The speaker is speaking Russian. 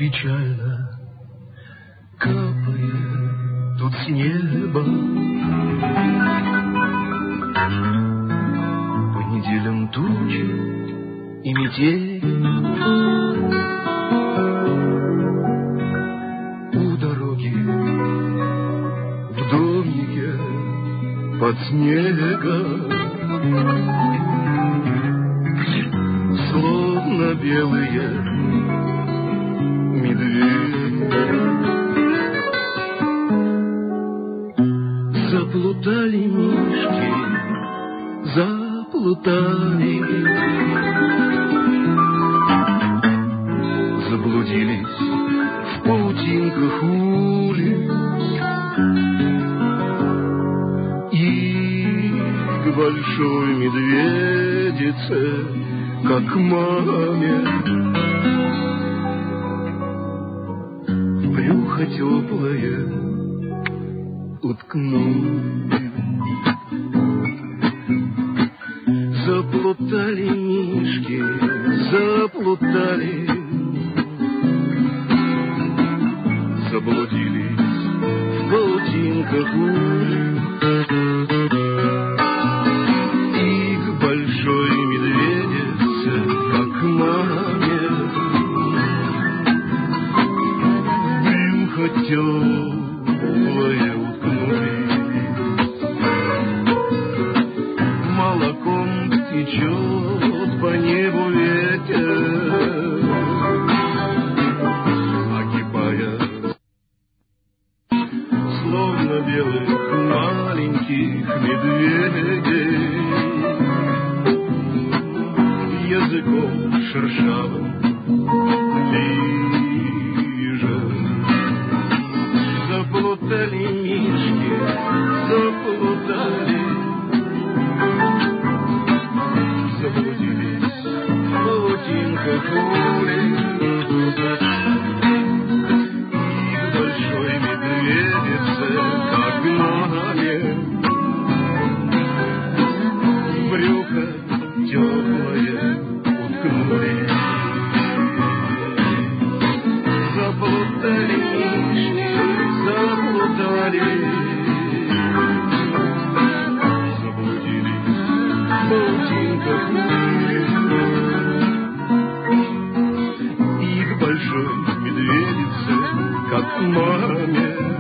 печально капает тут с неба. По неделям тучи и метель, у дороги в домике под снегом, словно белые медведи, заплутали мишки, заплутали, заблудились в паутинках улиц и к большой медведице, как маме, в брюхо теплое уткнули. Заплутали мишки, заплутали, заблудились в паутинках улиц и к большой медведице, как маме, в брюхо теплое уткнулись. Молоком течет по небу ветер, огибая словно белых маленьких медведей, языком шершавым лижет. Заплутали мишки, заплутали, заблудились в паутинках улиц и к большой медведице, как маме, в брюхо теплое уткнулись. Заплутали мишки, заплутали, заблудились в паутинках и к большой медведице, как маме,